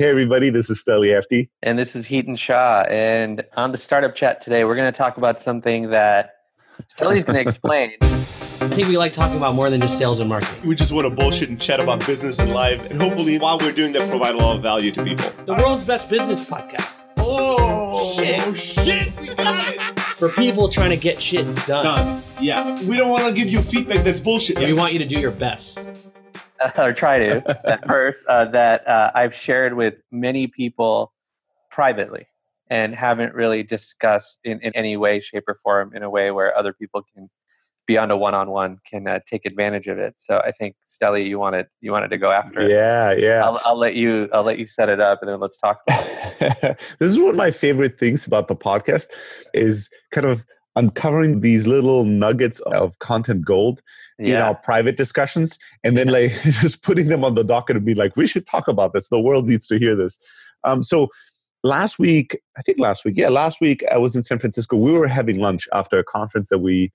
Hey, everybody, this is Stelly FD. And this is Heaton Shah. And on the Startup Chat today, we're going to talk about something that Stelly's going to explain. I think we like talking about more than just sales and marketing. We just want to bullshit and chat about business and life. And hopefully, while we're doing that, provide a lot of value to people. The world's best business podcast. Oh, shit. We got it. For people trying to get shit done. Yeah. We don't want to give you feedback that's bullshit. We want you to do your best. Or try to, at first, that I've shared with many people privately and haven't really discussed in any way, shape, or form in a way where other people can, beyond a one-on-one, can take advantage of it. So I think, Stelly, you wanted to go after it. Yeah. I'll let you set it up, and then let's talk about it. This is one of my favorite things about the podcast is kind of uncovering these little nuggets of content gold in our private discussions, and then like just putting them on the docket and be like, we should talk about this. The world needs to hear this. So last week I was in San Francisco. We were having lunch after a conference that we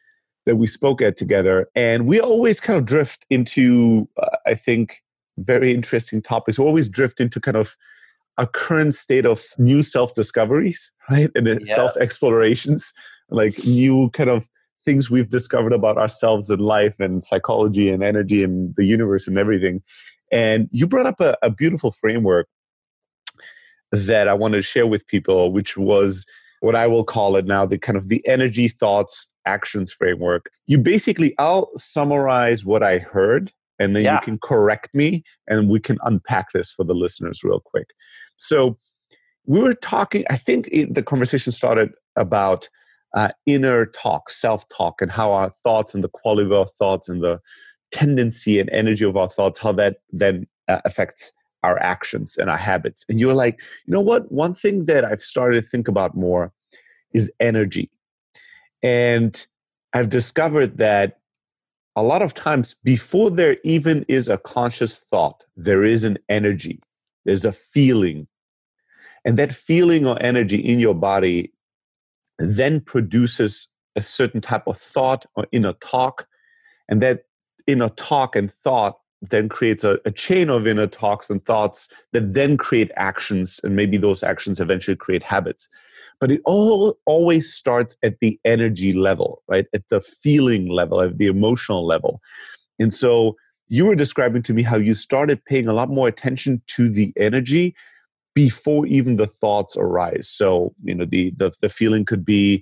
spoke at together, and we always kind of drift into I think very interesting topics. We always drift into kind of a current state of new self-discoveries, right? And self-explorations, like new kind of things we've discovered about ourselves and life and psychology and energy and the universe and everything. And you brought up a beautiful framework that I wanted to share with people, which was what I will call it now, the kind of the energy, thoughts, actions framework. I'll summarize what I heard, and then you can correct me, and we can unpack this for the listeners real quick. So we were talking, I think the conversation started about inner talk, self-talk, and how our thoughts and the quality of our thoughts and the tendency and energy of our thoughts, how that then affects our actions and our habits. And you're like, you know what? One thing that I've started to think about more is energy. And I've discovered that a lot of times before there even is a conscious thought, there is an energy, there's a feeling. And that feeling or energy in your body then produces a certain type of thought or inner talk. And that inner talk and thought then creates a chain of inner talks and thoughts that then create actions. And maybe those actions eventually create habits. But it always starts at the energy level, right? At the feeling level, at the emotional level. And so you were describing to me how you started paying a lot more attention to the energy before even the thoughts arise. So, the feeling could be,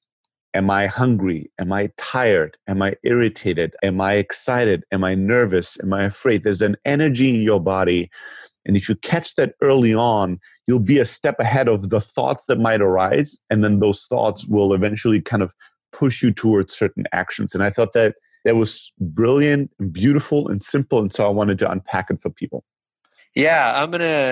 am I hungry? Am I tired? Am I irritated? Am I excited? Am I nervous? Am I afraid? There's an energy in your body. And if you catch that early on, you'll be a step ahead of the thoughts that might arise. And then those thoughts will eventually kind of push you towards certain actions. And I thought that was brilliant and beautiful and simple. And so I wanted to unpack it for people. Yeah, I'm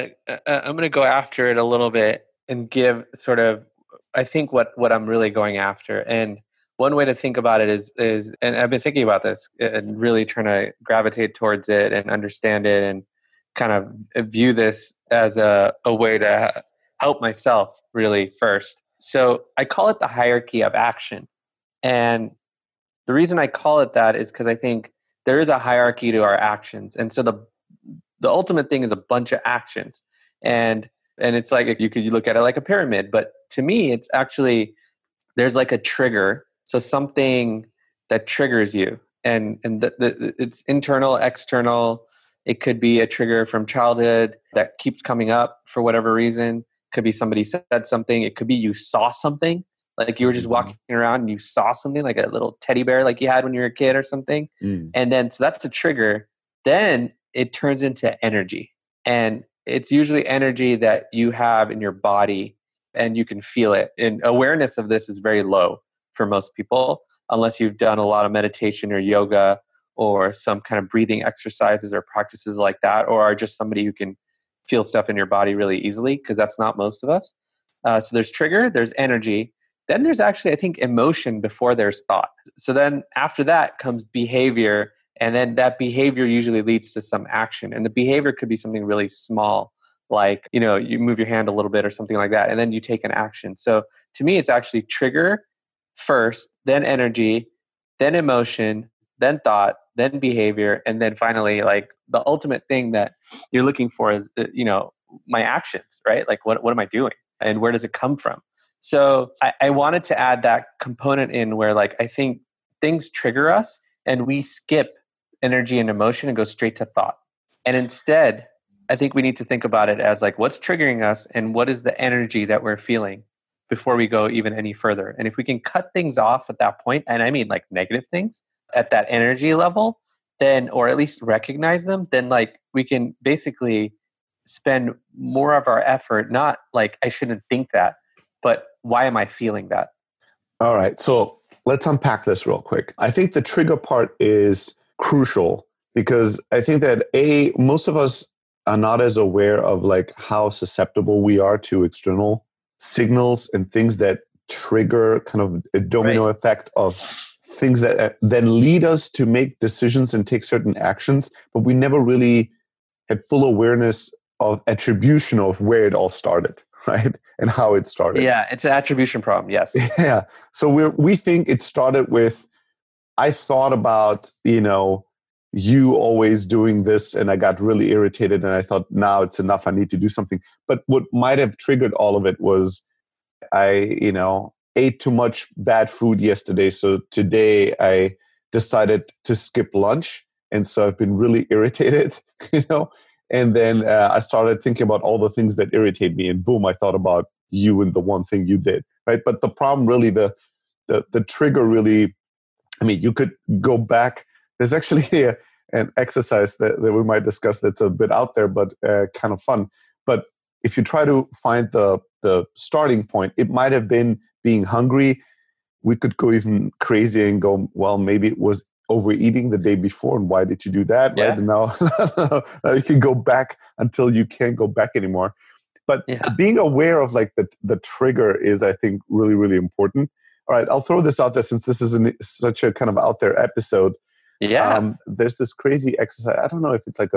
gonna go after it a little bit and give sort of, I think what I'm really going after. And one way to think about it is, and I've been thinking about this and really trying to gravitate towards it and understand it and kind of view this as a way to help myself really first. So I call it the hierarchy of action. And the reason I call it that is because I think there is a hierarchy to our actions. And so the ultimate thing is a bunch of actions. And it's like, you could look at it like a pyramid, but to me, it's actually, there's like a trigger. So something that triggers you, and it's internal, external. It could be a trigger from childhood that keeps coming up for whatever reason. It could be somebody said something. It could be you saw something, like you were just walking around and you saw something like a little teddy bear like you had when you were a kid or something. And then, so that's a trigger. Then it turns into energy. And it's usually energy that you have in your body and you can feel it. And awareness of this is very low for most people, unless you've done a lot of meditation or yoga or some kind of breathing exercises or practices like that, or are just somebody who can feel stuff in your body really easily, because that's not most of us. So there's trigger, there's energy. Then there's actually, I think, emotion before there's thought. So then after that comes behavior. And then that behavior usually leads to some action. And the behavior could be something really small, like, you move your hand a little bit or something like that. And then you take an action. So to me, it's actually trigger first, then energy, then emotion, then thought, then behavior. And then finally, like the ultimate thing that you're looking for is, my actions, right? Like what am I doing and where does it come from? So I wanted to add that component in where like I think things trigger us and we skip energy and emotion and go straight to thought. And instead, I think we need to think about it as like what's triggering us and what is the energy that we're feeling before we go even any further. And if we can cut things off at that point, and I mean like negative things at that energy level, then, or at least recognize them, then like we can basically spend more of our effort, not like I shouldn't think that, but why am I feeling that? All right. So let's unpack this real quick. I think the trigger part is crucial because I think that most of us are not as aware of like how susceptible we are to external signals and things that trigger kind of a domino effect of things that then lead us to make decisions and take certain actions, but we never really had full awareness of attribution of where it all started, right? And how it started. Yeah, it's an attribution problem, yes. Yeah. So we think it started with, I thought about, you always doing this and I got really irritated and I thought, now it's enough, I need to do something. But what might have triggered all of it was I, ate too much bad food yesterday. So today I decided to skip lunch. And so I've been really irritated, and then I started thinking about all the things that irritate me. And boom, I thought about you and the one thing you did, right? But the problem really, the trigger really, I mean, you could go back. There's actually an exercise that we might discuss that's a bit out there, but kind of fun. But if you try to find the starting point, it might have been being hungry. We could go even crazier and go, well, maybe it was overeating the day before. And why did you do that? Yeah. Right? And now you can go back until you can't go back anymore. But being aware of like the trigger is, I think, really, really important. All right, I'll throw this out there since this is such a kind of out there episode. Yeah. There's this crazy exercise. I don't know if it's like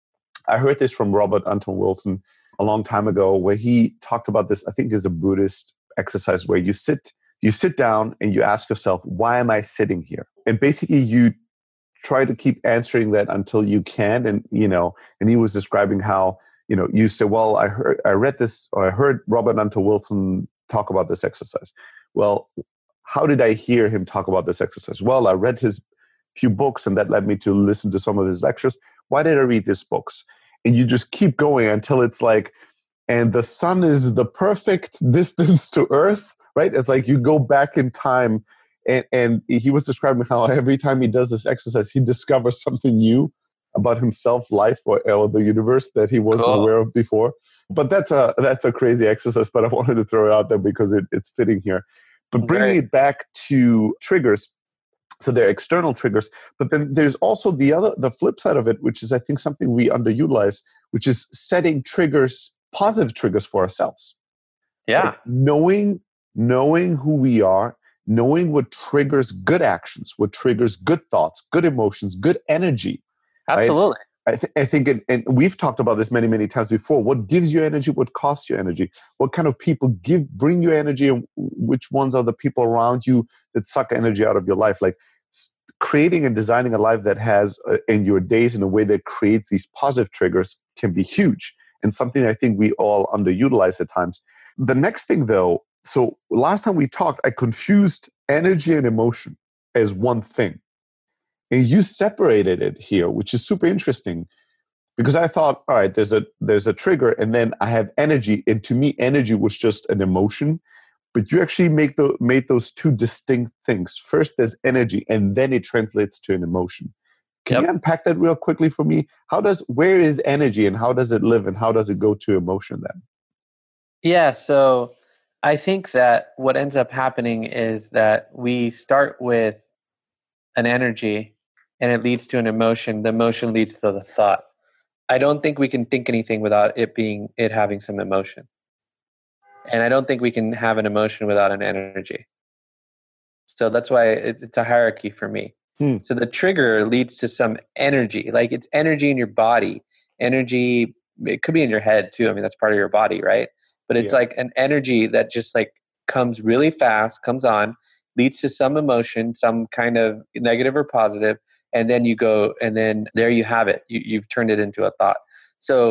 I heard this from Robert Anton Wilson a long time ago where he talked about this. I think is a Buddhist exercise where you sit down and you ask yourself, why am I sitting here? And basically you try to keep answering that until you can. And, and he was describing how, you say, well, I read this, or I heard Robert Anton Wilson talk about this exercise. Well, how did I hear him talk about this exercise? Well, I read his few books and that led me to listen to some of his lectures. Why did I read these books? And you just keep going until it's like, and the sun is the perfect distance to Earth, right? It's like you go back in time. And he was describing how every time he does this exercise, he discovers something new about himself, life, or the universe that he wasn't aware of before. But that's a crazy exercise, but I wanted to throw it out there because it's fitting here. But bringing it back to triggers, so they're external triggers, but then there's also the flip side of it, which is I think something we underutilize, which is setting triggers, positive triggers for ourselves. Yeah. Like knowing who we are, knowing what triggers good actions, what triggers good thoughts, good emotions, good energy. Absolutely. Right? I think, and we've talked about this many, many times before. What gives you energy? What costs you energy? What kind of people bring you energy? And which ones are the people around you that suck energy out of your life? Like creating and designing a life that has in your days in a way that creates these positive triggers can be huge, and something I think we all underutilize at times. The next thing, though, so last time we talked, I confused energy and emotion as one thing. And you separated it here, which is super interesting because I thought, all right, there's a trigger and then I have energy. And to me, energy was just an emotion. But you actually made those two distinct things. First, there's energy, and then it translates to an emotion. Can you unpack that real quickly for me? Where is energy and how does it live and how does it go to emotion then? Yeah, so I think that what ends up happening is that we start with an energy and it leads to an emotion. The emotion leads to the thought. I don't think we can think anything without it having some emotion. And I don't think we can have an emotion without an energy. So that's why it's a hierarchy for me. So the trigger leads to some energy, like it's energy in your body. Energy, it could be in your head too. I mean, that's part of your body, right? But it's like an energy that just like comes really fast, comes on, leads to some emotion, some kind of negative or positive, and then you go, and then there you have it. You've turned it into a thought. So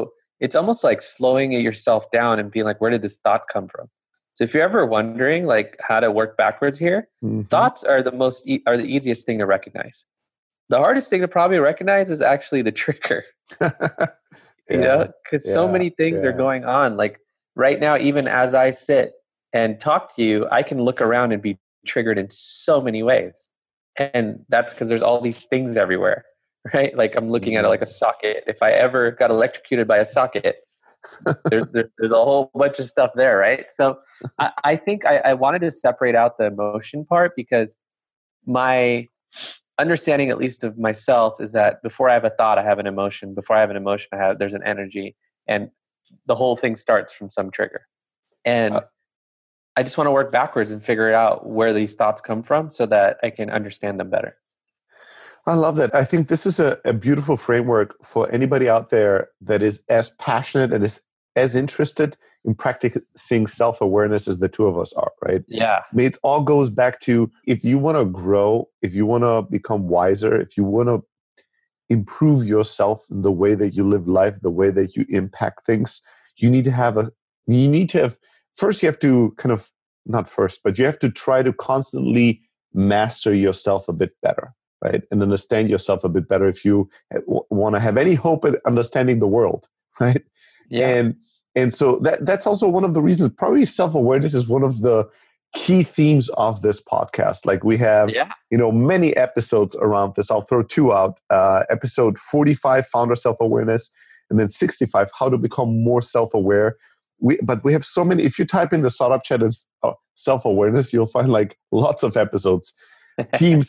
it's almost like slowing yourself down and being like, where did this thought come from? So if you're ever wondering like how to work backwards here, thoughts are the easiest thing to recognize. The hardest thing to probably recognize is actually the trigger. You know, because so many things are going on. Like right now, even as I sit and talk to you, I can look around and be triggered in so many ways. And that's because there's all these things everywhere, right? Like I'm looking at it like a socket. If I ever got electrocuted by a socket, there's a whole bunch of stuff there, right? So I think I wanted to separate out the emotion part because my understanding, at least of myself, is that before I have a thought, I have an emotion. Before I have an emotion, there's an energy, and the whole thing starts from some trigger. And I just want to work backwards and figure out where these thoughts come from so that I can understand them better. I love that. I think this is a beautiful framework for anybody out there that is as passionate and is as interested in practicing self-awareness as the two of us are, right? Yeah. I mean, it all goes back to if you want to grow, if you want to become wiser, if you want to improve yourself in the way that you live life, the way that you impact things, you need to have first you have to kind of, not first, but you have to try to constantly master yourself a bit better, right? And understand yourself a bit better if you want to have any hope at understanding the world, right? Yeah. And so that's also one of the reasons, probably self-awareness is one of the key themes of this podcast. Like we have, many episodes around this. I'll throw two out. Episode 45, Founder Self-Awareness, and then 65, How to Become More Self-Aware. But we have so many. If you type in the startup chat and self-awareness, you'll find like lots of episodes. Team